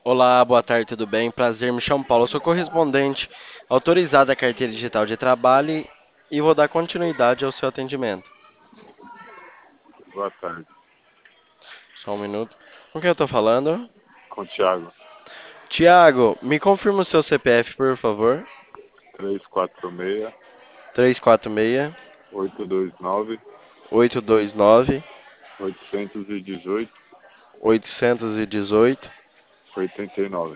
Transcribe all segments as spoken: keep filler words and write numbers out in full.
Olá, boa tarde, tudo bem? Prazer, me chamo Paulo, eu sou correspondente autorizado da carteira digital de trabalho e vou dar continuidade ao seu atendimento. Boa tarde. Só um minuto. Com quem eu tô falando? Com o Thiago. Tiago, me confirma o seu C P F, por favor. três quatro seis, Três quatro seis, oito dois nove, oito dois nove, oitocentos e dezoito, oitocentos e dezoito, oitenta e nove.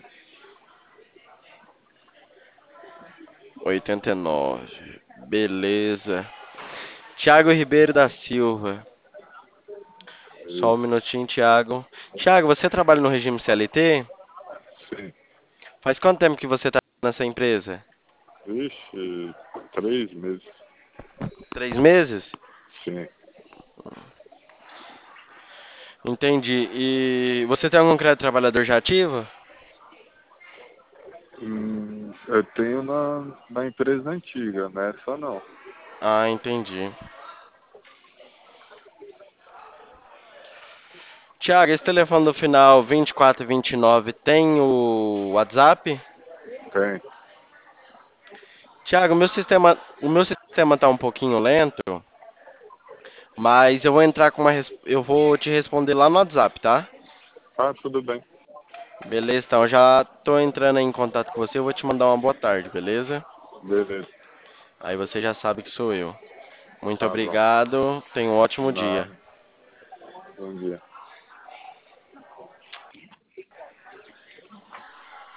oitenta e nove. Beleza. Tiago Ribeiro da Silva. Só um Isso. minutinho, Tiago. Tiago, você trabalha no regime C L T? Sim. Faz quanto tempo que você está nessa empresa? Vixe, três meses. Três meses? Sim. Entendi. E você tem algum crédito trabalhador já ativo? Hum, eu tenho na, na empresa antiga, nessa não. Ah, entendi. Tiago, esse telefone do final vinte e quatro vinte e nove tem o WhatsApp? Tem. Tiago, meu sistema, o meu sistema tá um pouquinho lento, mas eu vou entrar com uma, res- eu vou te responder lá no WhatsApp, tá? Ah, tudo bem. Beleza, então eu já tô entrando aí em contato com você, eu vou te mandar uma boa tarde, beleza? Beleza. Aí você já sabe que sou eu. Muito Tá bom. obrigado, tenha um ótimo dia. Nada. Bom dia.